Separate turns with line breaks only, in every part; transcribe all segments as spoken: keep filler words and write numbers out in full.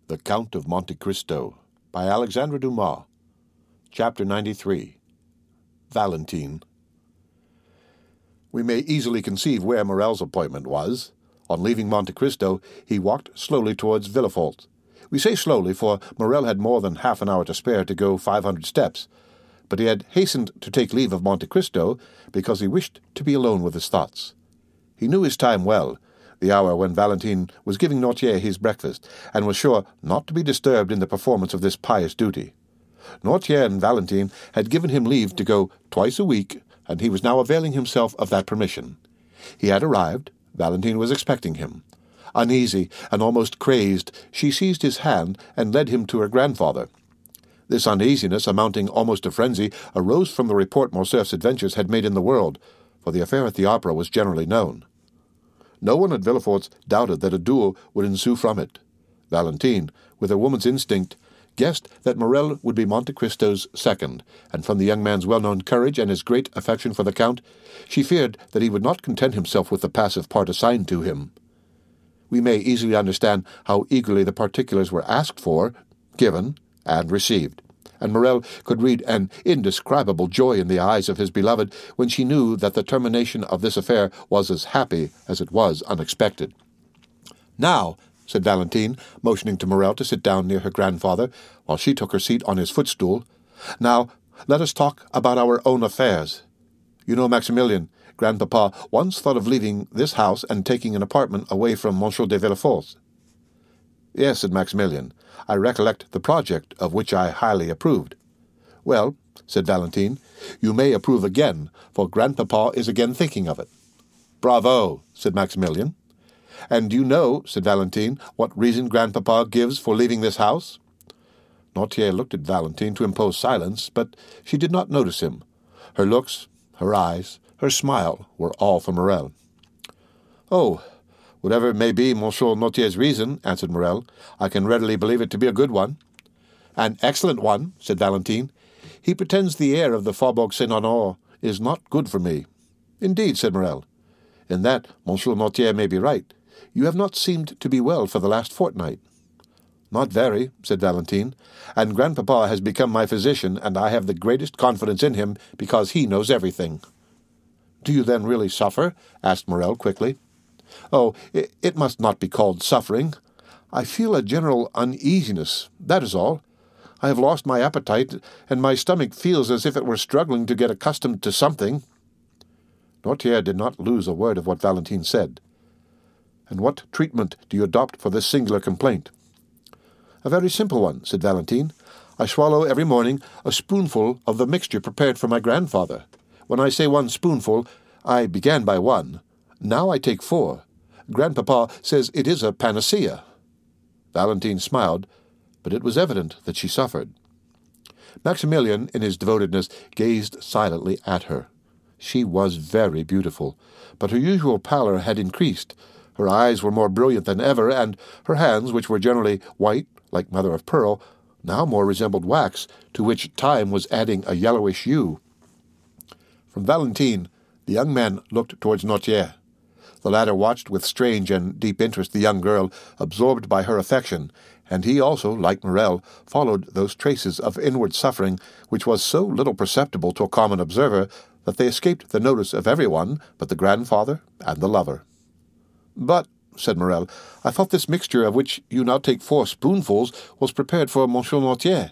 The Count of Monte Cristo by Alexandre Dumas. Chapter ninety-three. Valentine. We may easily conceive where Morrel's appointment was. On leaving Monte Cristo, he walked slowly towards Villefort. We say slowly, for Morrel had more than half an hour to spare to go five hundred steps, but he had hastened to take leave of Monte Cristo because he wished to be alone with his thoughts. He knew his time well, the hour when Valentine was giving Noirtier his breakfast, and was sure not to be disturbed in the performance of this pious duty. Noirtier and Valentine had given him leave to go twice a week, and he was now availing himself of that permission. He had arrived. Valentine was expecting him. Uneasy and almost crazed, she seized his hand and led him to her grandfather. This uneasiness, amounting almost to frenzy, arose from the report Morcerf's adventures had made in the world, for the affair at the opera was generally known. No one at Villefort's doubted that a duel would ensue from it. Valentine, with her woman's instinct, guessed that Morrel would be Monte Cristo's second, and from the young man's well-known courage and his great affection for the Count, she feared that he would not content himself with the passive part assigned to him. We may easily understand how eagerly the particulars were asked for, given, and received, and Morrel could read an indescribable joy in the eyes of his beloved when she knew that the termination of this affair was as happy as it was unexpected. "Now," said Valentine, motioning to Morrel to sit down near her grandfather, while she took her seat on his footstool, "now let us talk about our own affairs. You know, Maximilien, Grandpapa once thought of leaving this house and taking an apartment away from Monsieur de Villefort." "Yes," said Maximilien, "I recollect the project, of which I highly approved." "Well," said Valentine, "you may approve again, for Grandpapa is again thinking of it." "Bravo," said Maximilien. "And do you know," said Valentine, "what reason Grandpapa gives for leaving this house?" Noirtier looked at Valentine to impose silence, but she did not notice him. Her looks, her eyes, her smile were all for Morrel. "Oh, whatever may be Monsieur Noirtier's reason," answered Morrel, "I can readily believe it to be a good one." "An excellent one," said Valentine. "He pretends the air of the Faubourg Saint-Honore is not good for me." "Indeed," said Morrel. "In that Monsieur Noirtier may be right. You have not seemed to be well for the last fortnight." "Not very," said Valentine, "and Grandpapa has become my physician, and I have the greatest confidence in him, because he knows everything." "Do you then really suffer?" asked Morrel quickly. "Oh, it, it must not be called suffering. I feel a general uneasiness, that is all. I have lost my appetite, and my stomach feels as if it were struggling to get accustomed to something." Noirtier did not lose a word of what Valentine said. "And what treatment do you adopt for this singular complaint?" "A very simple one," said Valentine. "I swallow every morning a spoonful of the mixture prepared for my grandfather. When I say one spoonful, I began by one. Now I take four. Grandpapa says it is a panacea." Valentine smiled, but it was evident that she suffered. Maximilien, in his devotedness, gazed silently at her. She was very beautiful, but her usual pallor had increased. Her eyes were more brilliant than ever, and her hands, which were generally white, like mother of pearl, now more resembled wax, to which time was adding a yellowish hue. From Valentine, the young man looked towards Noirtier. The latter watched with strange and deep interest the young girl, absorbed by her affection, and he also, like Morrel, followed those traces of inward suffering which was so little perceptible to a common observer that they escaped the notice of every one but the grandfather and the lover. "But," said Morrel, "I thought this mixture, of which you now take four spoonfuls, was prepared for Monsieur Noirtier."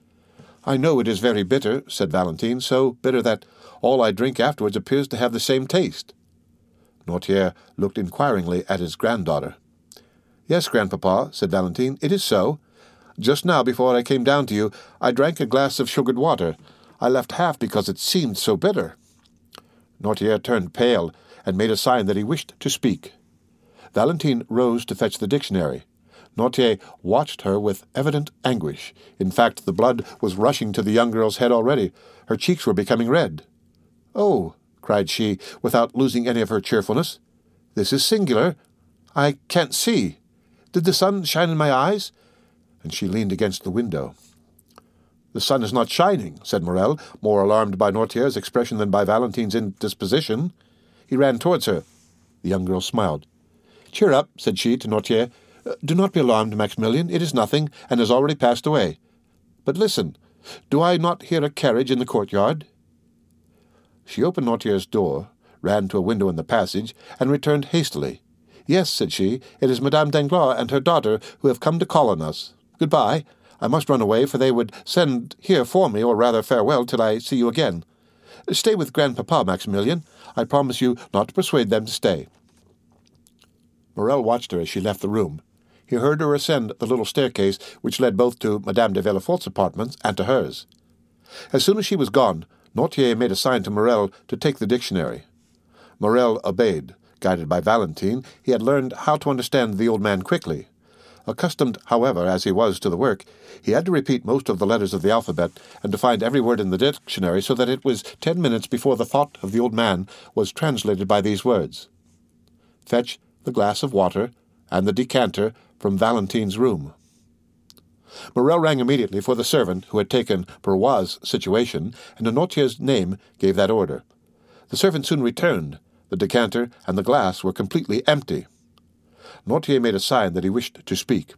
"I know it is very bitter," said Valentine, "so bitter that all I drink afterwards appears to have the same taste." Noirtier looked inquiringly at his granddaughter. "Yes, Grandpapa," said Valentine, "it is so. Just now, before I came down to you, I drank a glass of sugared water. I left half because it seemed so bitter." Noirtier turned pale, and made a sign that he wished to speak. Valentine rose to fetch the dictionary. Noirtier watched her with evident anguish. In fact, the blood was rushing to the young girl's head already. Her cheeks were becoming red. "Oh," cried she, without losing any of her cheerfulness, "this is singular. I can't see. Did the sun shine in my eyes?" And she leaned against the window. "The sun is not shining," said Morrel, more alarmed by Noirtier's expression than by Valentine's indisposition. He ran towards her. The young girl smiled. "Cheer up," said she to Noirtier. "Do not be alarmed, Maximilian. It is nothing, and has already passed away. But listen, do I not hear a carriage in the courtyard?" She opened Noirtier's door, ran to a window in the passage, and returned hastily. "Yes," said she, "it is Madame Danglars and her daughter who have come to call on us. Good-bye. I must run away, for they would send here for me, or rather farewell till I see you again. Stay with grandpapa, Maximilian. I promise you not to persuade them to stay." Morrel watched her as she left the room. He heard her ascend the little staircase which led both to Madame de Villefort's apartments and to hers. As soon as she was gone, Noirtier made a sign to Morrel to take the dictionary. Morrel obeyed. Guided by Valentine, he had learned how to understand the old man quickly. Accustomed, however, as he was to the work, he had to repeat most of the letters of the alphabet, and to find every word in the dictionary, so that it was ten minutes before the thought of the old man was translated by these words: "Fetch the glass of water and the decanter from Valentine's room." Morrel rang immediately for the servant who had taken Barrois's situation, and in Noirtier's name gave that order. The servant soon returned. The decanter and the glass were completely empty. Noirtier made a sign that he wished to speak.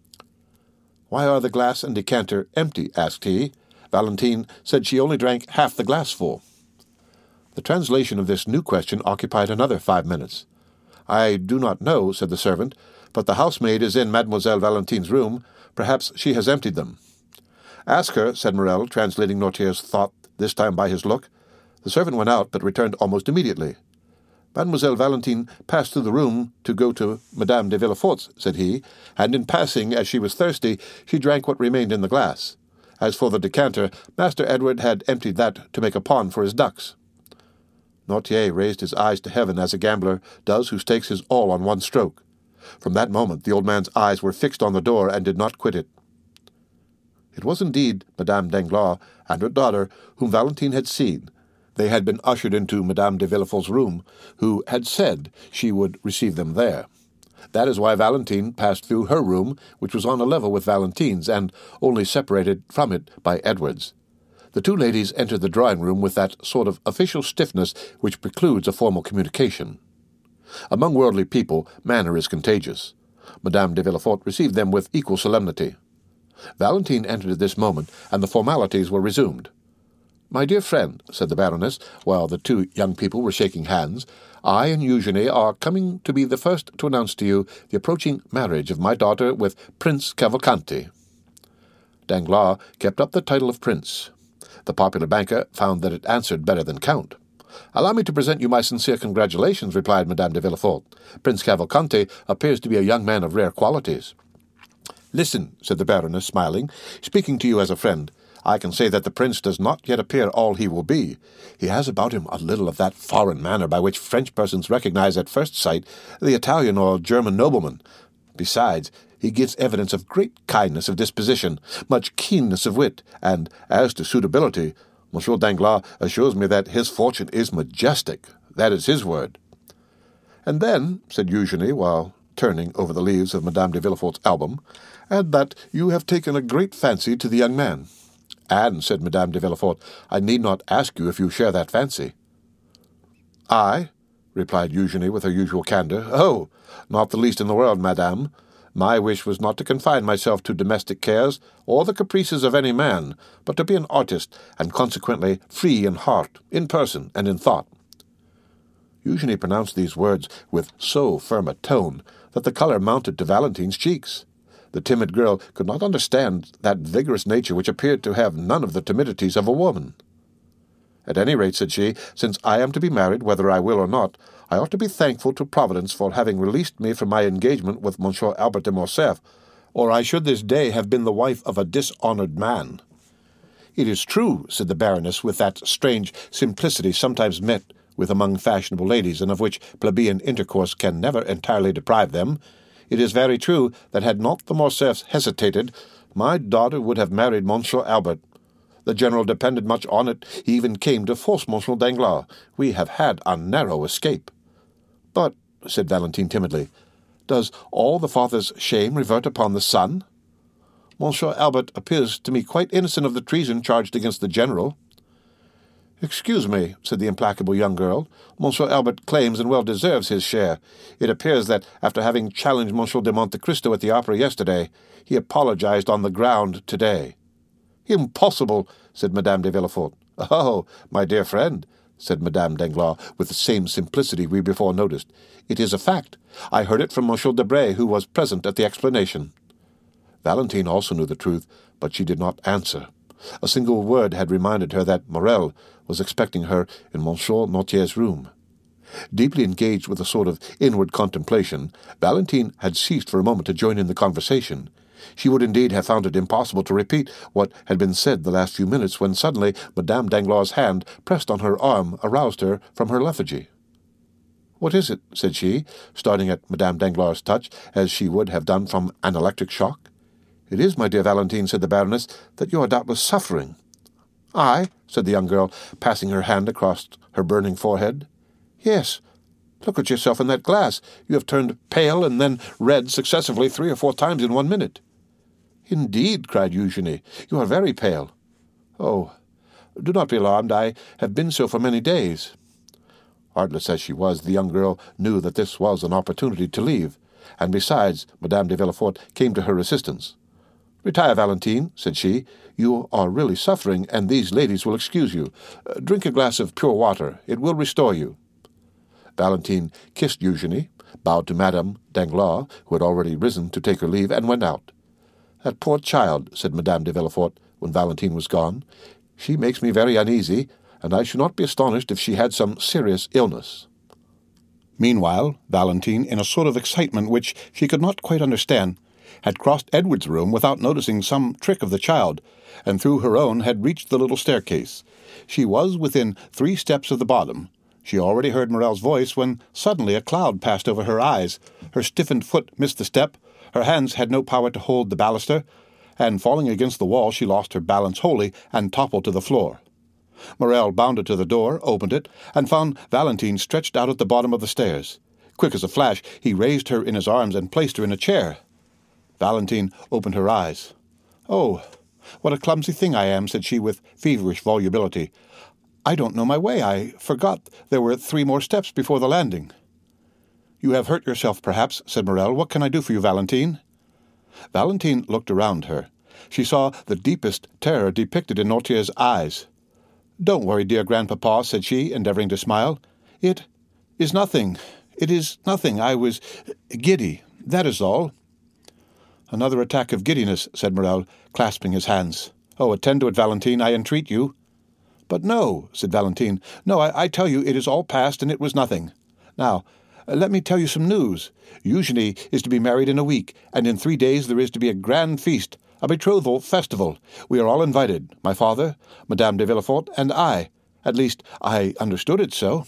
"Why are the glass and decanter empty?" asked he. "Valentine said she only drank half the glassful." The translation of this new question occupied another five minutes. "I do not know," said the servant, "but the housemaid is in Mademoiselle Valentine's room. Perhaps she has emptied them." "Ask her," said Morrel, translating Noirtier's thought, this time by his look. The servant went out, but returned almost immediately. "Mademoiselle Valentine passed through the room to go to Madame de Villefort's," said he, "and in passing, as she was thirsty, she drank what remained in the glass. As for the decanter, Master Edward had emptied that to make a pond for his ducks." Noirtier raised his eyes to heaven as a gambler does who stakes his all on one stroke. From that moment the old man's eyes were fixed on the door and did not quit it. It was indeed Madame Danglars and her daughter whom Valentine had seen. They had been ushered into Madame de Villefort's room, who had said she would receive them there. That is why Valentine passed through her room, which was on a level with Valentine's, and only separated from it by Edward's. The two ladies entered the drawing-room with that sort of official stiffness which precludes a formal communication. Among worldly people, manner is contagious. Madame de Villefort received them with equal solemnity. Valentine entered at this moment, and the formalities were resumed. "My dear friend," said the Baroness, while the two young people were shaking hands, "I and Eugenie are coming to be the first to announce to you the approaching marriage of my daughter with Prince Cavalcanti." Danglars kept up the title of Prince. The popular banker found that it answered better than Count. "Allow me to present you my sincere congratulations," replied Madame de Villefort. "Prince Cavalcanti appears to be a young man of rare qualities." "Listen," said the Baroness, smiling, "speaking to you as a friend, I can say that the prince does not yet appear all he will be. He has about him a little of that foreign manner by which French persons recognize at first sight the Italian or German nobleman. Besides, he gives evidence of great kindness of disposition, much keenness of wit, and, as to suitability, Monsieur Danglars assures me that his fortune is majestic. That is his word." "And then," said Eugenie, while turning over the leaves of Madame de Villefort's album, "and that you have taken a great fancy to the young man." "And," said Madame de Villefort, "I need not ask you if you share that fancy." "I?" replied Eugenie with her usual candour. "Oh, not the least in the world, madame. My wish was not to confine myself to domestic cares or the caprices of any man, but to be an artist, and consequently free in heart, in person, and in thought." Eugenie pronounced these words with so firm a tone that the colour mounted to Valentine's cheeks. The timid girl could not understand that vigorous nature which appeared to have none of the timidities of a woman. "At any rate," said she, "since I am to be married, whether I will or not, I ought to be thankful to Providence for having released me from my engagement with Monsieur Albert de Morcerf, or I should this day have been the wife of a dishonoured man." "It is true," said the Baroness, with that strange simplicity sometimes met with among fashionable ladies, and of which plebeian intercourse can never entirely deprive them, "it is very true that had not the Morcerfs hesitated, my daughter would have married Monsieur Albert. The General depended much on it. He even came to force Monsieur Danglars. We have had a narrow escape." "But," said Valentine timidly, "does all the father's shame revert upon the son? Monsieur Albert appears to me quite innocent of the treason charged against the General." "Excuse me," said the implacable young girl. "Monsieur Albert claims and well deserves his share. It appears that, after having challenged Monsieur de Monte Cristo at the opera yesterday, he apologized on the ground today." "Impossible," said Madame de Villefort. "Oh, my dear friend," said Madame Danglars, with the same simplicity we before noticed, "it is a fact. I heard it from Monsieur Debray, who was present at the explanation." Valentine also knew the truth, but she did not answer. A single word had reminded her that Morrel was expecting her in Monsieur Noirtier's room. Deeply engaged with a sort of inward contemplation, Valentine had ceased for a moment to join in the conversation. She would indeed have found it impossible to repeat what had been said the last few minutes, when suddenly Madame Danglars' hand, pressed on her arm, aroused her from her lethargy. "What is it?" said she, starting at Madame Danglars' touch, as she would have done from an electric shock. "It is, my dear Valentine," said the Baroness, "that you are doubtless suffering." "I?" said the young girl, passing her hand across her burning forehead. "Yes. Look at yourself in that glass. You have turned pale and then red successively three or four times in one minute." "Indeed," cried Eugenie, "you are very pale." "Oh, do not be alarmed. I have been so for many days." Artless as she was, the young girl knew that this was an opportunity to leave, and besides, Madame de Villefort came to her assistance. "Retire, Valentine," said she. "You are really suffering, and these ladies will excuse you. Uh, drink a glass of pure water. It will restore you." Valentine kissed Eugenie, bowed to Madame Danglars, who had already risen to take her leave, and went out. "That poor child," said Madame de Villefort, when Valentine was gone. "She makes me very uneasy, and I should not be astonished if she had some serious illness." Meanwhile, Valentine, in a sort of excitement which she could not quite understand, had crossed Edward's room without noticing some trick of the child, and through her own had reached the little staircase. She was within three steps of the bottom. She already heard Morrel's voice when suddenly a cloud passed over her eyes. Her stiffened foot missed the step, her hands had no power to hold the baluster, and falling against the wall she lost her balance wholly and toppled to the floor. Morrel bounded to the door, opened it, and found Valentine stretched out at the bottom of the stairs. Quick as a flash, he raised her in his arms and placed her in a chair. Valentine opened her eyes. "Oh, what a clumsy thing I am," said she with feverish volubility. "I don't know my way. I forgot there were three more steps before the landing." "You have hurt yourself, perhaps," said Morrel. "What can I do for you, Valentine?" Valentine looked around her. She saw the deepest terror depicted in Noirtier's eyes. "Don't worry, dear grandpapa," said she, endeavoring to smile. It is nothing. It is nothing. I was giddy. That is all." "Another attack of giddiness," said Morrel, clasping his hands. "Oh, attend to it, Valentine, I entreat you." "But no," said Valentine. "No, I, I tell you it is all past, and it was nothing. Now, uh, let me tell you some news. Eugenie is to be married in a week, and in three days there is to be a grand feast, a betrothal festival. We are all invited, my father, Madame de Villefort, and I. At least, I understood it so."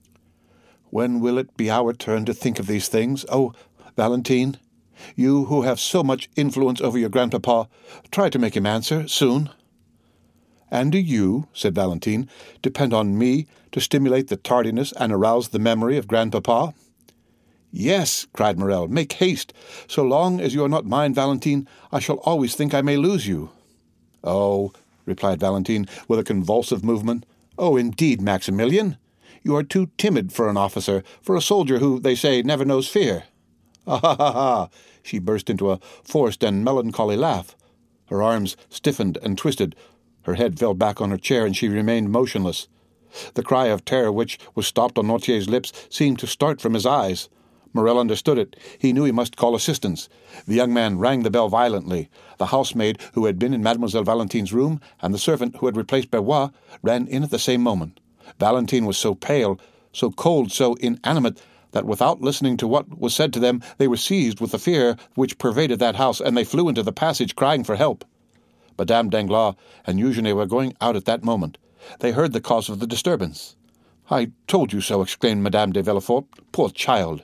"When will it be our turn to think of these things? Oh, Valentine, you who have so much influence over your grandpapa, try to make him answer, soon." "And do you," said Valentine, "depend on me to stimulate the tardiness and arouse the memory of grandpapa?" "Yes," cried Morrel, "make haste. So long as you are not mine, Valentine, I shall always think I may lose you." "Oh," replied Valentine, with a convulsive movement. "Oh, indeed, Maximilian, you are too timid for an officer, for a soldier who, they say, never knows fear." "Ah, ha, ha, ha!" She burst into a forced and melancholy laugh. Her arms stiffened and twisted. Her head fell back on her chair, and she remained motionless. The cry of terror which was stopped on Noirtier's lips seemed to start from his eyes. Morrel understood it. He knew he must call assistance. The young man rang the bell violently. The housemaid who had been in Mademoiselle Valentine's room, and the servant who had replaced Berrois, ran in at the same moment. Valentine was so pale, so cold, so inanimate, that without listening to what was said to them, they were seized with the fear which pervaded that house, and they flew into the passage crying for help. Madame Danglars and Eugenie were going out at that moment. They heard the cause of the disturbance. "I told you so," exclaimed Madame de Villefort. "Poor child!"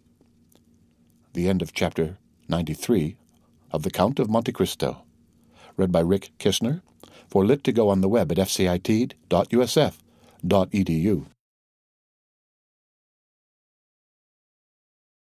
The end of chapter ninety-three of The Count of Monte Cristo. Read by Rick Kistner for Lit to Go on the web at f c i t dot u s f dot e d u.